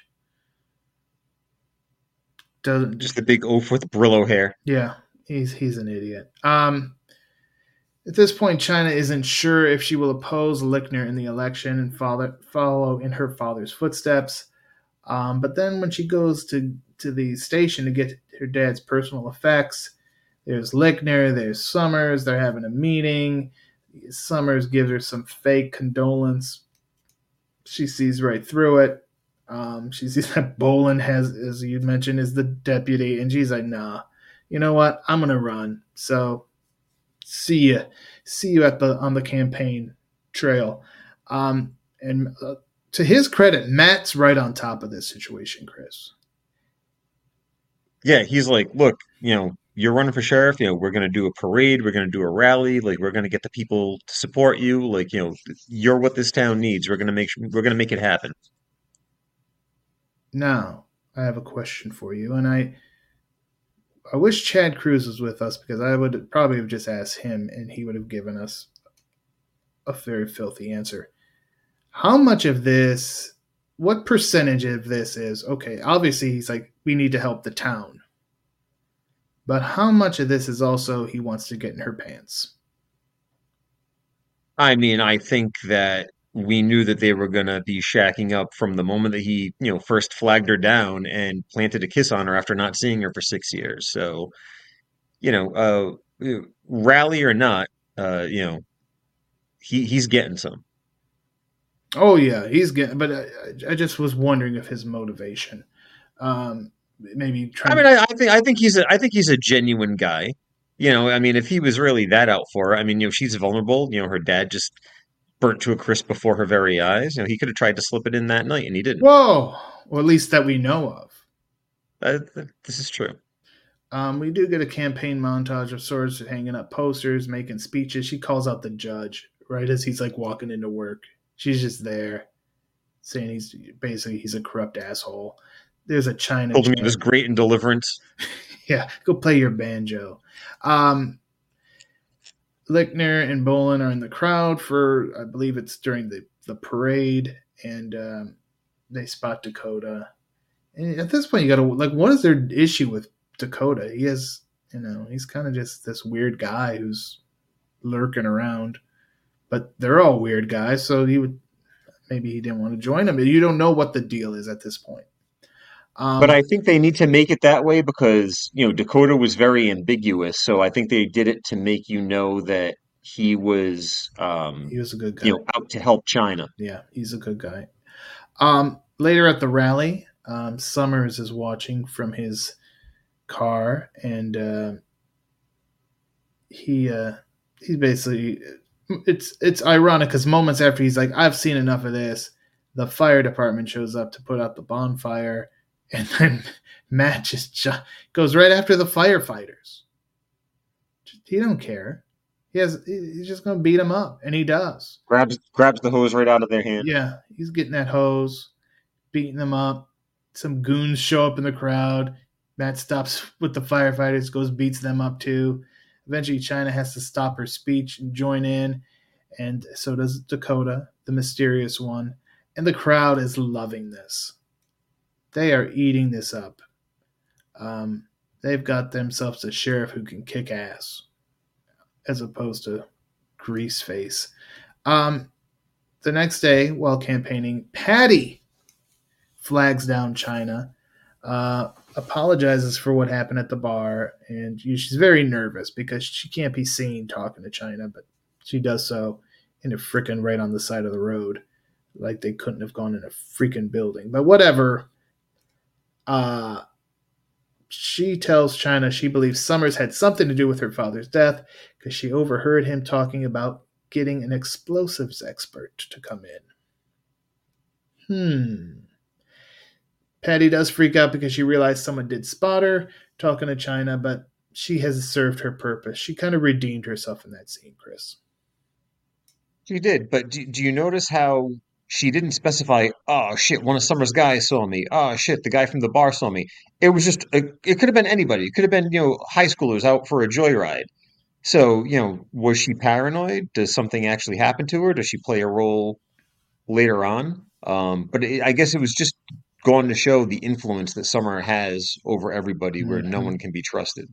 Doesn't Just the big oaf with Brillo hair. Yeah, he's an idiot. At this point, China isn't sure if she will oppose Lickner in the election and follow in her father's footsteps. But then when she goes to the station to get her dad's personal effects, there's Lickner, there's Summers, they're having a meeting. Summers gives her some fake condolence. She sees right through it. She sees that Bolin has, as you mentioned, is the deputy, and she's like, nah, you know what? I'm going to run. So see you on the campaign trail. And to his credit, Matt's right on top of this situation, Chris. Yeah, he's like, look, you're running for sheriff. We're going to do a parade. We're going to do a rally. Like, we're going to get the people to support you. Like, you're what this town needs. We're going to make it happen. Now, I have a question for you, and I wish Chad Cruz was with us, because I would probably have just asked him, and he would have given us a very filthy answer. How much of this, what percentage of this is, okay, obviously he's like, we need to help the town. But how much of this is also he wants to get in her pants? I mean, I think that we knew that they were going to be shacking up from the moment that he, first flagged her down and planted a kiss on her after not seeing her for 6 years. So, rally or not, he's getting some. Oh yeah, he's getting. But I just was wondering of his motivation. Maybe trying. I mean, I think he's a genuine guy. I mean, if he was really that out for her, I mean, she's vulnerable. Her dad just burnt to a crisp before her very eyes. He could have tried to slip it in that night, and he didn't. Whoa, or at least that we know of. This is true. We do get a campaign montage of sorts, hanging up posters, making speeches. She calls out the judge right as he's like walking into work. She's just there, saying he's a corrupt asshole. There's a China. Told him he was great in Deliverance. Yeah, go play your banjo. Lickner and Bolin are in the crowd for, I believe it's during the parade, and they spot Dakota. And at this point, you got to, like, what is their issue with Dakota? He has, he's kind of just this weird guy who's lurking around. But they're all weird guys, so maybe he didn't want to join them. You don't know what the deal is at this point. But I think they need to make it that way because, Dakota was very ambiguous. So I think they did it to make you know that he was a good guy. Out to help China. Yeah, he's a good guy. Later at the rally, Summers is watching from his car, and he basically, it's ironic because moments after he's like, I've seen enough of this, the fire department shows up to put out the bonfire. And then Matt just goes right after the firefighters. He don't care. He's just going to beat them up, and he does. Grabs the hose right out of their hand. Yeah, he's getting that hose, beating them up. Some goons show up in the crowd. Matt stops with the firefighters, goes beats them up too. Eventually, China has to stop her speech and join in, and so does Dakota, the mysterious one. And the crowd is loving this. They are eating this up. They've got themselves a sheriff who can kick ass, as opposed to Greaseface. The next day, while campaigning, Patty flags down China, apologizes for what happened at the bar, and she's very nervous because she can't be seen talking to China, but she does so in a frickin' right on the side of the road, like they couldn't have gone in a freaking building. But whatever. She tells China she believes Summers had something to do with her father's death because she overheard him talking about getting an explosives expert to come in. Patty does freak out because she realized someone did spot her talking to China, but she has served her purpose. She kind of redeemed herself in that scene, Chris. She did, but do you notice how she didn't specify, oh shit, one of Summer's guys saw me. Oh shit, the guy from the bar saw me. It was just, it could have been anybody. It could have been, high schoolers out for a joyride. So, was she paranoid? Does something actually happen to her? Does she play a role later on? But I guess it was just going to show the influence that Summer has over everybody where no one can be trusted.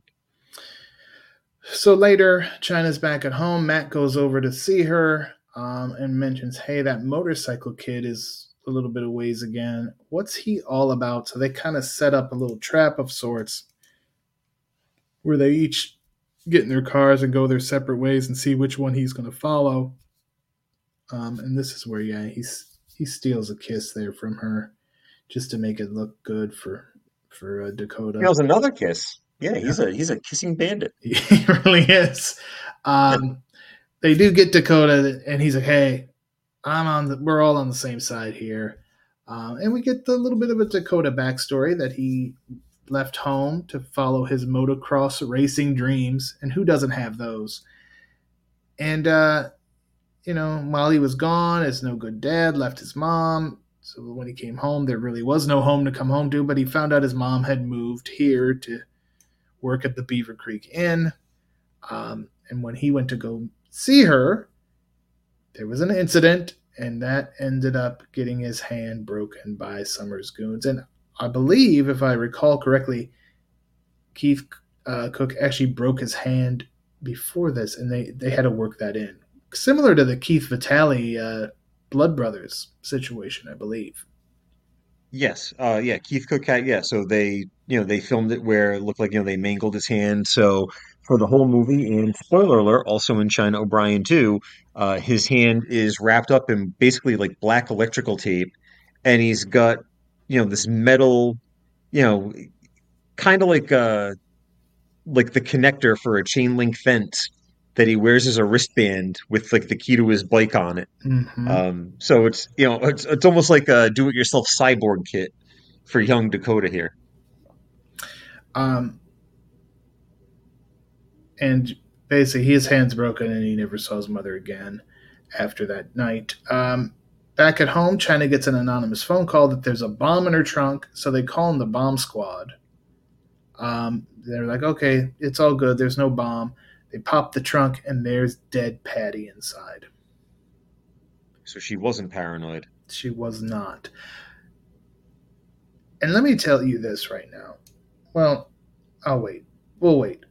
So later, China's back at home. Matt goes over to see her and mentions, hey, that motorcycle kid is a little bit of ways again. What's he all about? So they kind of set up a little trap of sorts where they each get in their cars and go their separate ways and see which one he's going to follow. And this is where, he steals a kiss there from her just to make it look good for Dakota. That was another kiss. Yeah, he's a kissing bandit. He really is. They do get Dakota, and he's like, "Hey, we're all on the same side here." And we get the little bit of a Dakota backstory that he left home to follow his motocross racing dreams, and who doesn't have those? And while he was gone, as no good dad, left his mom. So when he came home, there really was no home to come home to, but he found out his mom had moved here to work at the Beaver Creek Inn. And when he went to go see her, there was an incident, and that ended up getting his hand broken by Summers' goons. And I believe, if I recall correctly, Keith Cook actually broke his hand before this, and they had to work that in. Similar to the Keith Vitale Blood Brothers situation, I believe. Yes. Keith Cook had, so they filmed it where it looked like, they mangled his hand. So for the whole movie, and spoiler alert, also in China O'Brien too, his hand is wrapped up in basically like black electrical tape, and he's got, this metal, kind of like the connector for a chain link fence that he wears as a wristband with like the key to his bike on it. Mm-hmm. So it's it's almost like a do-it-yourself cyborg kit for young Dakota here. And basically his hand's broken and he never saw his mother again after that night. Back at home, China gets an anonymous phone call that there's a bomb in her trunk, so they call in the bomb squad. They're like, okay, it's all good, there's no bomb. They pop the trunk, and there's dead Patty inside. So she wasn't paranoid. She was not. And let me tell you this right now. Well, I'll wait. We'll wait.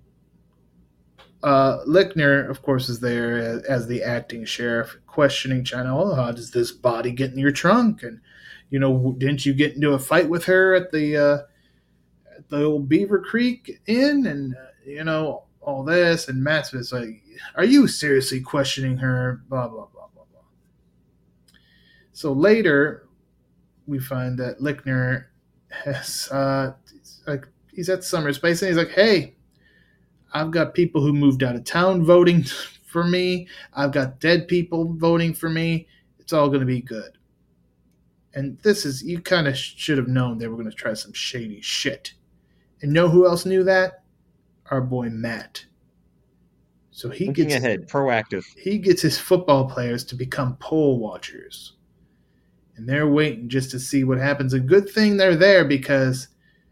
Lickner, of course, is there as the acting sheriff, questioning China. Oh, how does this body get in your trunk? And, didn't you get into a fight with her at the old Beaver Creek Inn? And, all this. And Matt's was like, are you seriously questioning her? Blah, blah, blah, blah, blah. So later, we find that Lickner has, he's at Summers' place, and he's like, hey, I've got people who moved out of town voting for me. I've got dead people voting for me. It's all going to be good. And you kind of should have known they were going to try some shady shit. And know who else knew that? Our boy Matt. So Thinking ahead, proactive. He gets his football players to become poll watchers. And they're waiting just to see what happens. A good thing they're there because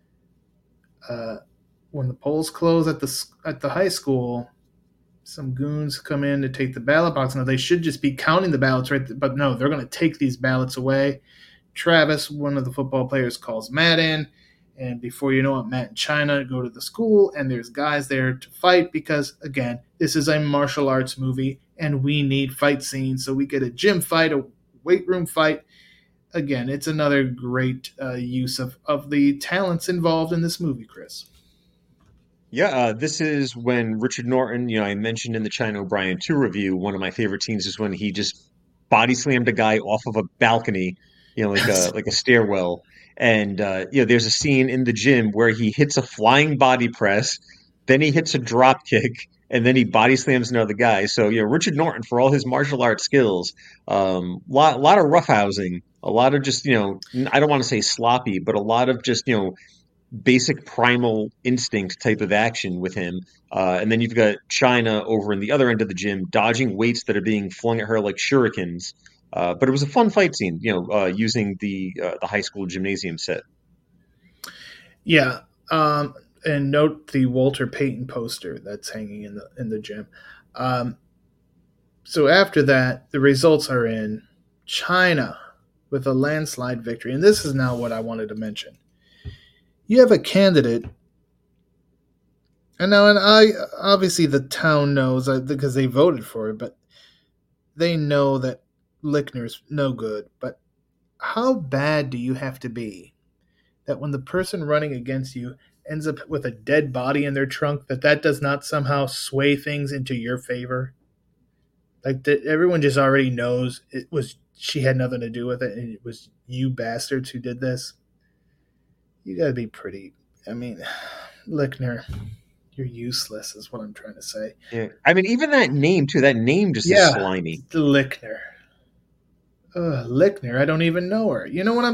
when the polls close at the high school, some goons come in to take the ballot box. Now, they should just be counting the ballots, right? But no, they're going to take these ballots away, Travis, one of the football players, calls Matt in. And before you know it, Matt and China go to the school, and there's guys there to fight because, again, this is a martial arts movie, and we need fight scenes. So we get a gym fight, a weight room fight. Again, it's another great use of the talents involved in this movie, Chris. Yeah, this is when Richard Norton, I mentioned in the China O'Brien 2 review, one of my favorite scenes is when he just body slammed a guy off of a balcony, like a stairwell. And there's a scene in the gym where he hits a flying body press, then he hits a drop kick, and then he body slams another guy. So, Richard Norton, for all his martial arts skills, lot of roughhousing, a lot of just, I don't want to say sloppy, but a lot of just, basic primal instinct type of action with him. And then you've got China over in the other end of the gym dodging weights that are being flung at her like shurikens. But it was a fun fight scene, using the high school gymnasium set. Yeah, and note the Walter Payton poster that's hanging in the gym. So after that, the results are in. China with a landslide victory, and this is now what I wanted to mention. You have a candidate, and I obviously the town knows because they voted for it, but they know that Lickner's no good. But how bad do you have to be that when the person running against you ends up with a dead body in their trunk, that does not somehow sway things into your favor? Like everyone just already knows she had nothing to do with it, and it was you bastards who did this. You got to be pretty. I mean, Lickner, you're useless, is what I'm trying to say. Yeah, I mean, even that name too. That name just is slimy. Lickner. Lickner. I don't even know her. You know what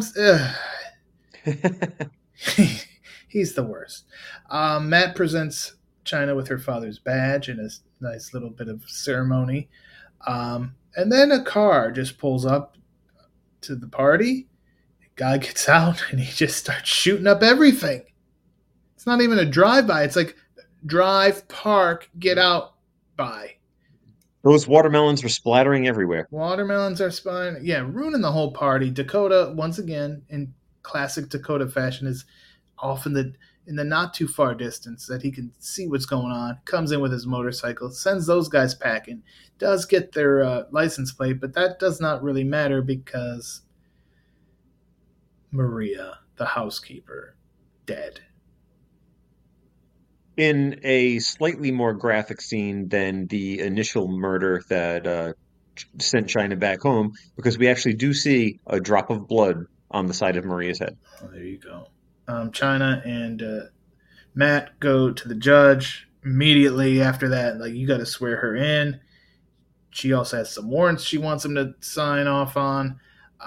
I'm? He's the worst. Matt presents China with her father's badge and a nice little bit of ceremony, and then a car just pulls up to the party. Guy gets out and he just starts shooting up everything. It's not even a drive-by. It's like drive, park, get out by. Those watermelons were splattering everywhere. Watermelons are ruining the whole party. Dakota, once again, in classic Dakota fashion, is off in the not too far distance that he can see what's going on. Comes in with his motorcycle, sends those guys packing. Does get their license plate, but that does not really matter because Maria, the housekeeper, dead. In a slightly more graphic scene than the initial murder that sent China back home, because we actually do see a drop of blood on the side of Maria's head. Oh, there you go. China and Matt go to the judge immediately after that. Like, you got to swear her in. She also has some warrants she wants him to sign off on.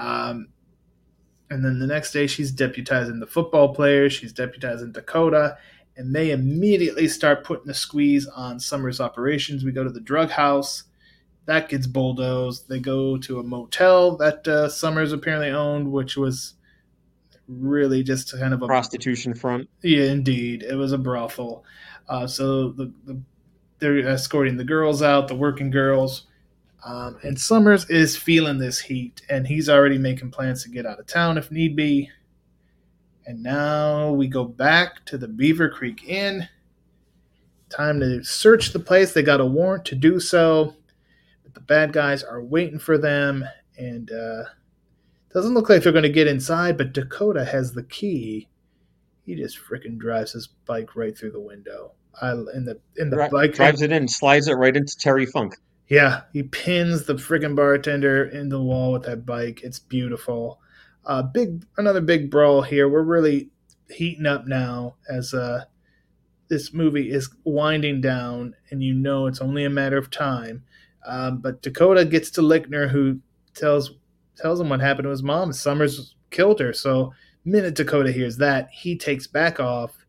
And then the next day, she's deputizing the football players. She's deputizing Dakota. And they immediately start putting a squeeze on Summers' operations. We go to the drug house. That gets bulldozed. They go to a motel that Summers apparently owned, which was really just kind of a prostitution front. Yeah, indeed. It was a brothel. So they're escorting the girls out, the working girls. And Summers is feeling this heat, and he's already making plans to get out of town if need be. And now we go back to the Beaver Creek Inn. Time to search the place. They got a warrant to do so. But the bad guys are waiting for them, and doesn't look like they're going to get inside, but Dakota has the key. He just freaking drives his bike right through the window. Bike drives it in, slides it right into Terry Funk. Yeah, he pins the friggin' bartender in the wall with that bike. It's beautiful. Another big brawl here. We're really heating up now as this movie is winding down, and you know it's only a matter of time. But Dakota gets to Lickner, who tells him what happened to his mom. Summers killed her. So minute Dakota hears that, he takes back off.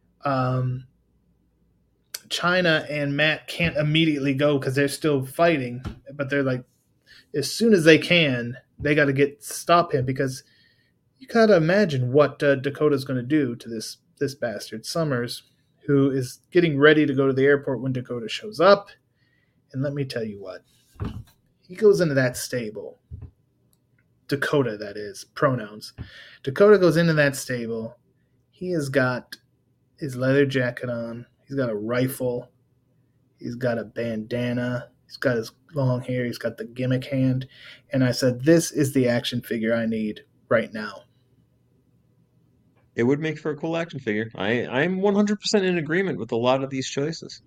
China and Matt can't immediately go because they're still fighting, but they're like, as soon as they can, they got to stop him, because you got to imagine what Dakota's going to do to this bastard Summers, who is getting ready to go to the airport when Dakota shows up. And let me tell you what, he goes into that stable. Dakota, that is, pronouns. Dakota goes into that stable. He has got his leather jacket on. He's got a rifle. He's got a bandana. He's got his long hair. He's got the gimmick hand. And I said, this is the action figure I need right now. It would make for a cool action figure. I'm 100% in agreement with a lot of these choices.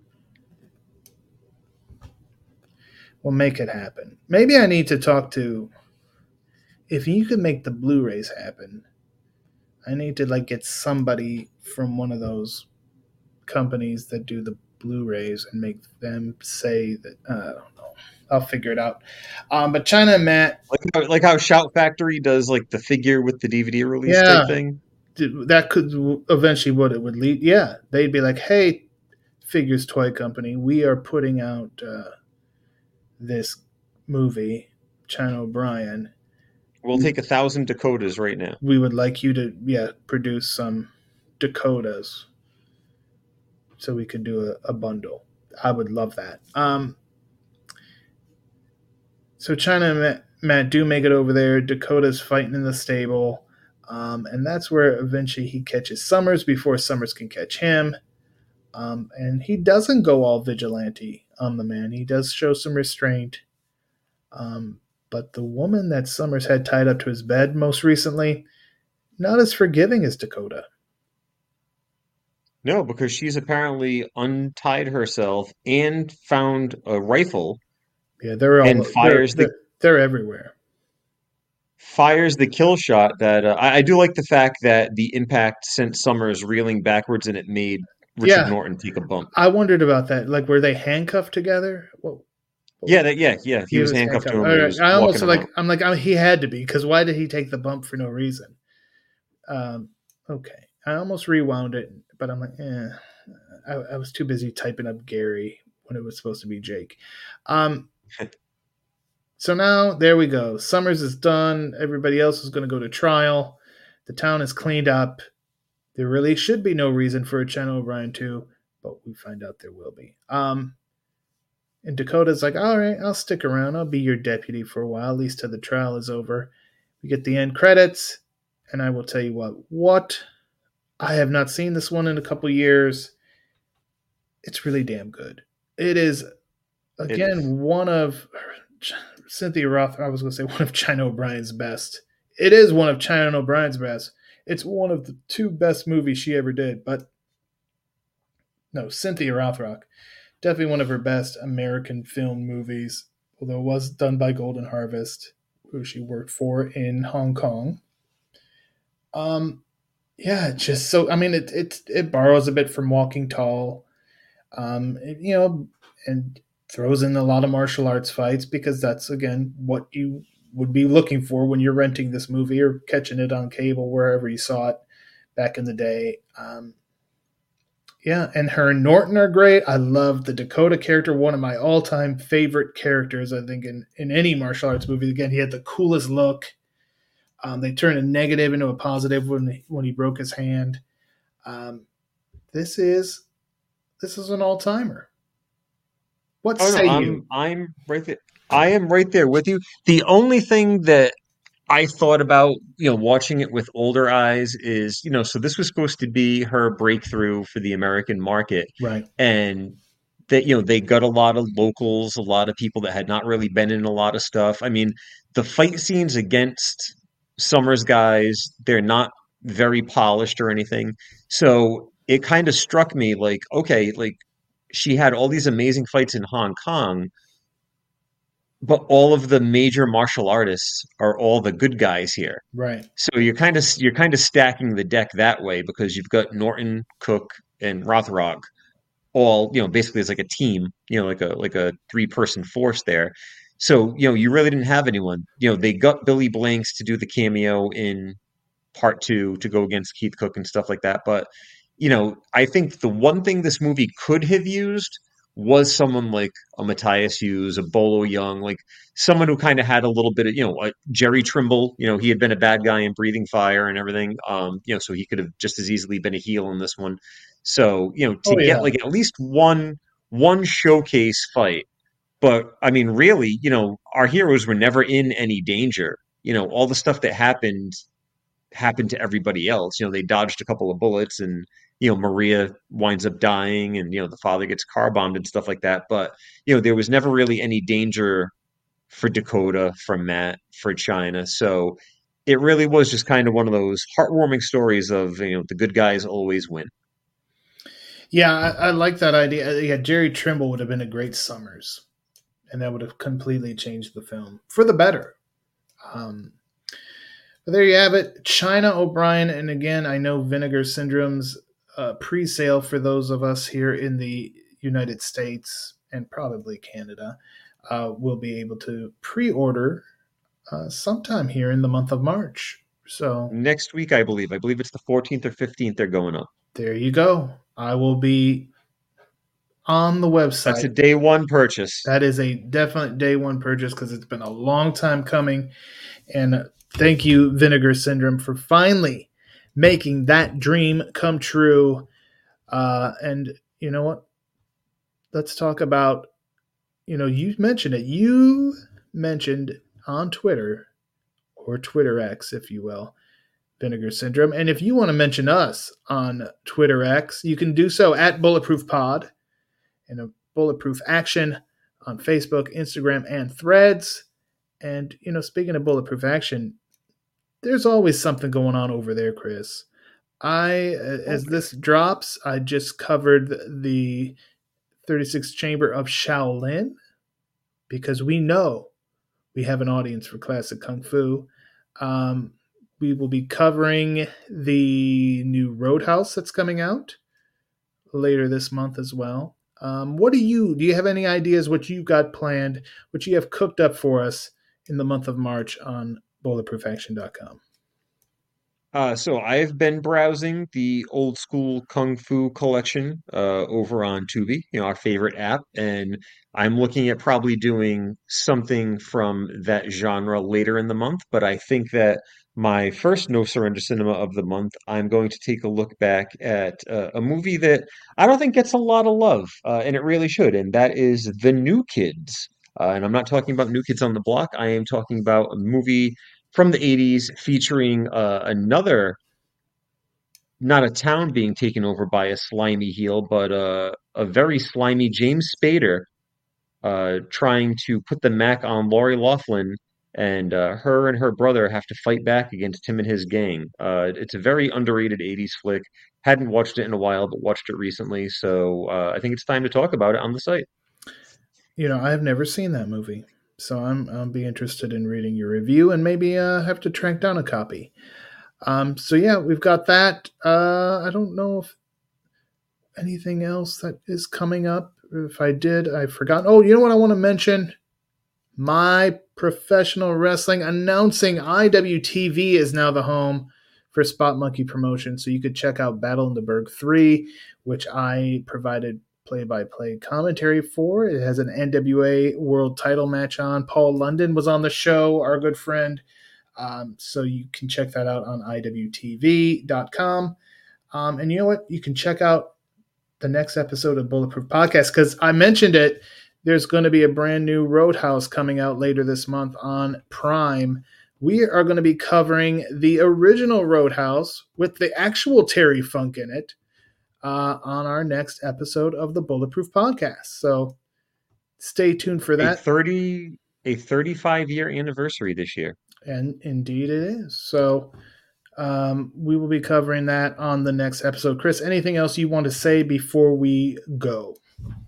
We'll make it happen. Maybe I need to talk to, if you could make the Blu-rays happen, I need to like get somebody from one of those companies that do the Blu-rays and make them say that, I don't know. I'll figure it out. But China and Matt, Like how Shout Factory does like the figure with the DVD release yeah, type thing. that could eventually what it would lead. Yeah, they'd be like, "Hey, Figures Toy Company, we are putting out this movie, China O'Brien. We'll take 1,000 Dakotas right now. We would like you to produce some Dakotas, so we could do a bundle. I would love that." So China and Matt do make it over there. Dakota's fighting in the stable. And that's where eventually he catches Summers before Summers can catch him. And he doesn't go all vigilante on the man. He does show some restraint. But the woman that Summers had tied up to his bed most recently, not as forgiving as Dakota. No, because she's apparently untied herself and found a rifle. Yeah, they're all and they're everywhere. Fires the kill shot that I do like the fact that the impact sent Summers reeling backwards and it made Richard Norton take a bump. I wondered about that. Like, were they handcuffed together? Yeah. He was handcuffed to him. Right. I almost he had to be, because why did he take the bump for no reason? Okay, I almost rewound it, but I'm like, I was too busy typing up Gary when it was supposed to be Jake. So now, there we go. Summers is done. Everybody else is going to go to trial. The town is cleaned up. There really should be no reason for a China O'Brien 2, but we find out there will be. And Dakota's like, all right, I'll stick around. I'll be your deputy for a while, at least till the trial is over. We get the end credits, and I will tell you what? I have not seen this one in a couple years. It's really damn good. It is, again, one of Cynthia Roth, I was going to say one of China O'Brien's best. It is one of China O'Brien's best. It's one of the 2 best movies she ever did. But no, Cynthia Rothrock, definitely one of her best American film movies, although it was done by Golden Harvest, who she worked for in Hong Kong. Just so, I mean, it borrows a bit from Walking Tall, and throws in a lot of martial arts fights, because that's, again, what you would be looking for when you're renting this movie or catching it on cable, wherever you saw it back in the day. And her and Norton are great. I love the Dakota character, one of my all-time favorite characters, I think, in any martial arts movie. Again, he had the coolest look. They turned a negative into a positive when he broke his hand. This is an all-timer. What say you? I'm right there. I am right there with you. The only thing that I thought about, watching it with older eyes is, so this was supposed to be her breakthrough for the American market. Right. And that, they got a lot of locals, a lot of people that had not really been in a lot of stuff. I mean, the fight scenes against Summers guys, they're not very polished or anything. So it kind of struck me like, okay, like she had all these amazing fights in Hong Kong, but all of the major martial artists are all the good guys here. Right. So you're kind of stacking the deck that way, because you've got Norton, Cook, and Rothrock all, basically it's like a team, like a 3-person force there. So, you really didn't have anyone. They got Billy Blanks to do the cameo in part 2 to go against Keith Cook and stuff like that. But, I think the one thing this movie could have used was someone like a Matthias Hughes, a Bolo Young, like someone who kind of had a little bit of, a Jerry Trimble, he had been a bad guy in Breathing Fire and everything. So he could have just as easily been a heel in this one. So, get like at least one showcase fight. But I mean, really, our heroes were never in any danger all the stuff that happened to everybody else. They dodged a couple of bullets, and Maria winds up dying, and the father gets car bombed and stuff like that. But there was never really any danger for Dakota, for Matt, for China. So it really was just kind of one of those heartwarming stories of the good guys always win. Yeah, I like that idea. Yeah, Jerry Trimble would have been a great Summers, and that would have completely changed the film for the better. But there you have it, China O'Brien. And again, I know Vinegar Syndrome's pre-sale for those of us here in the United States and probably Canada will be able to pre-order sometime here in the month of March. So Next week, I believe it's the 14th or 15th. They're going up. there you go. I will be on the website. That's a day one purchase. That is a definite day one purchase because it's been a long time coming. And thank you, Vinegar Syndrome, for finally making that dream come true. And you know what? Let's talk about, you mentioned it. You mentioned on Twitter, or Twitter X, if you will, Vinegar Syndrome. And if you want to mention us on Twitter X, you can do so at Bulletproof Pod and a Bulletproof Action on Facebook, Instagram, and Threads. And, speaking of Bulletproof Action, there's always something going on over there, Chris. As this drops, I just covered the 36th Chamber of Shaolin because we know we have an audience for classic Kung Fu. We will be covering the new Roadhouse that's coming out later this month as well. Do you have any ideas what you've got planned, what you have cooked up for us in the month of March on bulletproofaction.com? So I've been browsing the old school Kung Fu collection over on Tubi, our favorite app, and I'm looking at probably doing something from that genre later in the month. But I think that my first No Surrender Cinema of the month, I'm going to take a look back at a movie that I don't think gets a lot of love, and it really should, and that is The New Kids. And I'm not talking about New Kids on the Block. I am talking about a movie from the 80s featuring another, not a town being taken over by a slimy heel, but a very slimy James Spader trying to put the Mac on Lori Loughlin, and her and her brother have to fight back against him and his gang. It's a very underrated 80s flick. Hadn't watched it in a while, but watched it recently, so I think it's time to talk about it on the site. I have never seen that movie. So I'll be interested in reading your review and maybe have to track down a copy. So yeah, we've got that. I don't know if anything else that is coming up. If I did, I forgot. Oh, you know what I want to mention? My Professional Wrestling announcing IWTV is now the home for Spot Monkey Promotion. So you could check out Battle in the Berg 3, which I provided play-by-play commentary for. It has an NWA world title match on. Paul London was on the show, our good friend. So you can check that out on IWTV.com. And you know what? You can check out the next episode of Bulletproof Podcast because I mentioned it. There's going to be a brand new Roadhouse coming out later this month on Prime. We are going to be covering the original Roadhouse with the actual Terry Funk in it. On our next episode of the Bulletproof Podcast. So stay tuned for that. A 35-year anniversary this year. And indeed it is. So we will be covering that on the next episode. Chris, anything else you want to say before we go?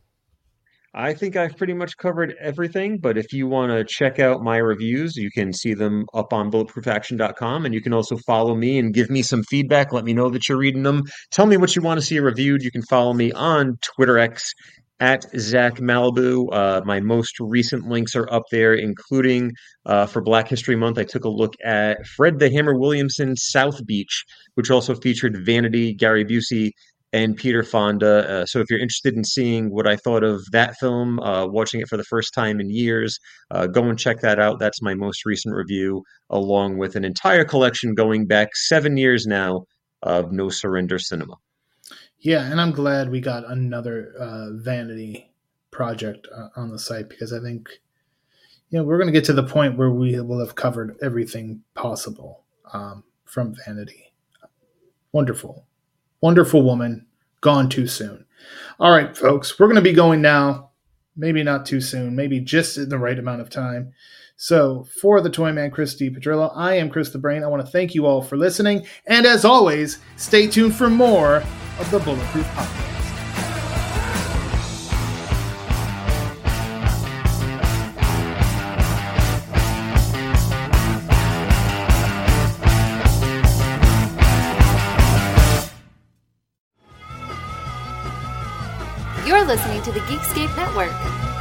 I think I've pretty much covered everything, but if you want to check out my reviews, you can see them up on bulletproofaction.com, and you can also follow me and give me some feedback. Let me know that you're reading them. Tell me what you want to see reviewed. You can follow me on Twitter X at Zach Malibu. My most recent links are up there, including for Black History Month, I took a look at Fred the Hammer Williamson's South Beach, which also featured Vanity, Gary Busey, and Peter Fonda. So if you're interested in seeing what I thought of that film, watching it for the first time in years, go and check that out. That's my most recent review, along with an entire collection going back 7 years now of No Surrender Cinema. Yeah, and I'm glad we got another Vanity project on the site because I think, we're going to get to the point where we will have covered everything possible from Vanity. Wonderful, wonderful woman, gone too soon. All right, folks, we're going to be going now. Maybe not too soon, maybe just in the right amount of time. So for the Toy Man, Chris DiPetrillo, I am Chris the Brain. I want to thank you all for listening. And as always, stay tuned for more of the Bulletproof Podcast. You're listening to the Geekscape Network.